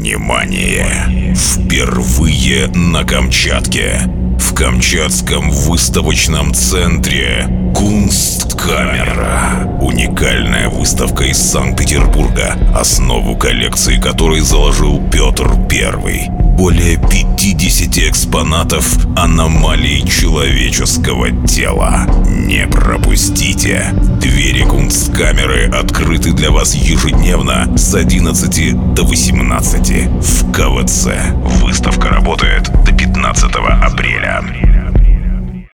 Внимание! Впервые на Камчатке, в Камчатском выставочном центре Кунсткамера. Уникальная выставка из Санкт-Петербурга, основу коллекции которой заложил Петр I. Более 50 экспонатов аномалий человеческого тела. Не пропустите! Двери Кунсткамеры открыты для вас ежедневно с 11 до 18 в КВЦ. Выставка работает до 15 апреля.